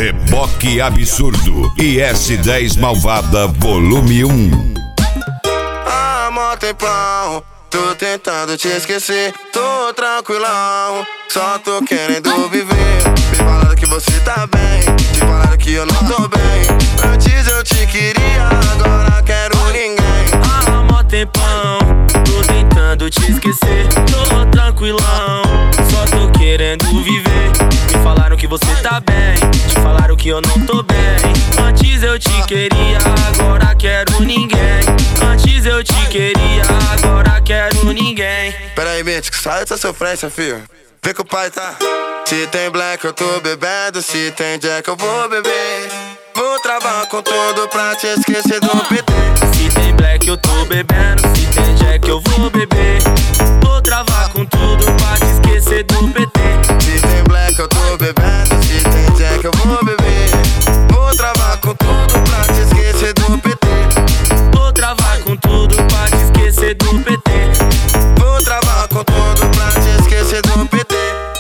Reboque Absurdo e S10 Malvada Volume 1. Há mó tempão, tô tentando te esquecer. Tô tranquilão, só tô querendo viver. Me falaram que você tá bem, te falaram que eu não tô bem. Antes eu te queria, agora quero ninguém. Há mó tempão, tô tentando te esquecer. Tô tranquilão, só tô querendo viver. Me falaram que você tá bem, te falaram que eu não tô bem. Antes eu te queria, agora quero ninguém. Antes eu te queria, agora quero ninguém. Pera aí, Mítico, sai dessa sofrência, filho. Vê que o pai tá. Se tem black eu tô bebendo, se tem jack eu vou beber. Vou travar com tudo pra te esquecer do PT. Se tem black eu tô bebendo, se tem jack eu vou beber. Vou travar com tudo pra te esquecer do PT. Se tem black eu tô bebendo, se tem jack eu vou beber. Vou travar com tudo pra te esquecer do PT. Vou travar com tudo pra te esquecer do PT. Vou travar com tudo pra te esquecer do PT.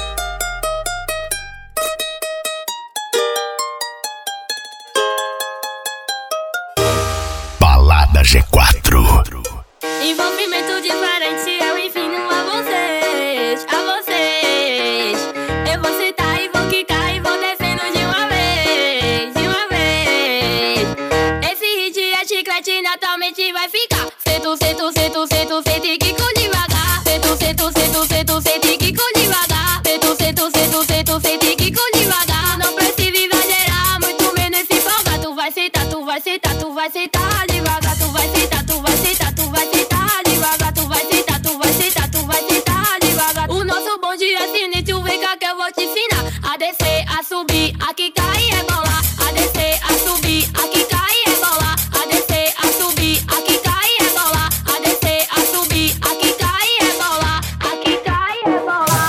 Balada G4. Envolvimento diferente, eu ensino a vocês, a vocês. Eu vou sentar e vou quicar e vou descendo de uma vez, de uma vez. Esse hit é chiclete, naturalmente vai ficar. Sento, sento, sento, sento, sento e quico devagar. Sento, sento, sento, sento, sento e quico devagar. Sento, sento, sento, sento, sento e quico devagar. Não precisa exagerar, muito menos se empolgar. Tu vai sentar, tu vai sentar, tu vai sentar devagar. Tu vai sentar, tu vai sentar, tu vai sentar devagar. Tu vai sentar, tu vai sentar, tu vai sentar devagar. O nosso bonde é sinistro, vem cá que eu vou te ensinar. A descer, a subir, a quicar e rebolar. A descer, a subir, a quicar e rebolar. A descer, a subir, a quicar e rebolar. A descer, a subir, a quicar e rebolar. A quicar e rebolar.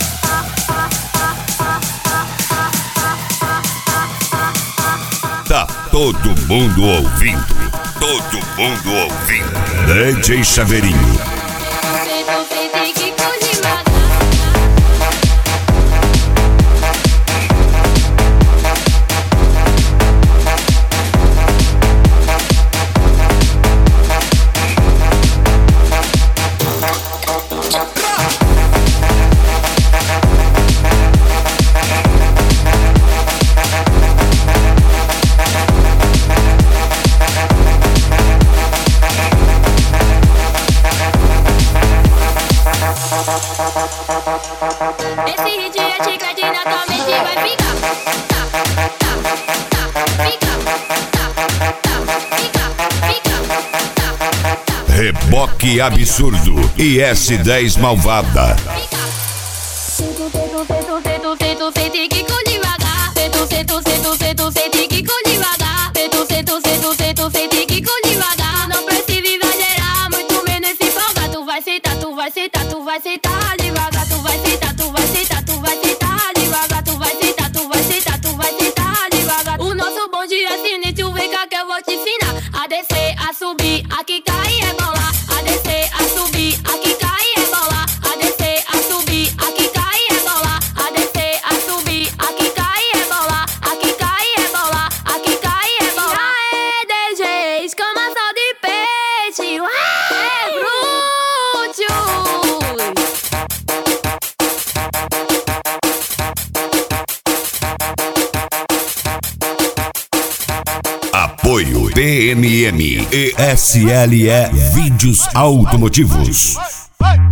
Tá todo mundo ouvindo. Todo mundo ouvindo. DJ Chaveirinho. Sento, sento e quico devagar. Esse hit é chiclete, naturalmente vai ficar. Tá, tá, tá, fica. Tá, tá, fica. Tá, tá. Reboque Absurdo e S10 Malvada. Sento, sento, sento, sento, sento, sento e quico devagar. Sento, sento, sento, sento, sento e quico devagar. Sento, sento, sento, sento, sento e quico devagar. Não precisa exagerar, muito menos se empolgar. Tu vai sentar, tu vai sentar, tu vai sentar devagar. Tu vai sentar, tu vai sentar, tu vai sentar devagar. Tu vai sentar, tu vai sentar, tu vai sentar devagar. O nosso bonde é sinistro, vem cá que eu vou te ensinar. A descer, a subir, a quicar e rebolar. A descer, a subir, a quicar e rebolar. A descer, a subir, a quicar e rebolar. A descer, a subir, a quicar e rebolar. A quicar e rebolar, a quicar e rebolar. Aê, DJs, cama só de peixe. Ué, bruxos. Apoio PMM e SLE Vídeos Automotivos.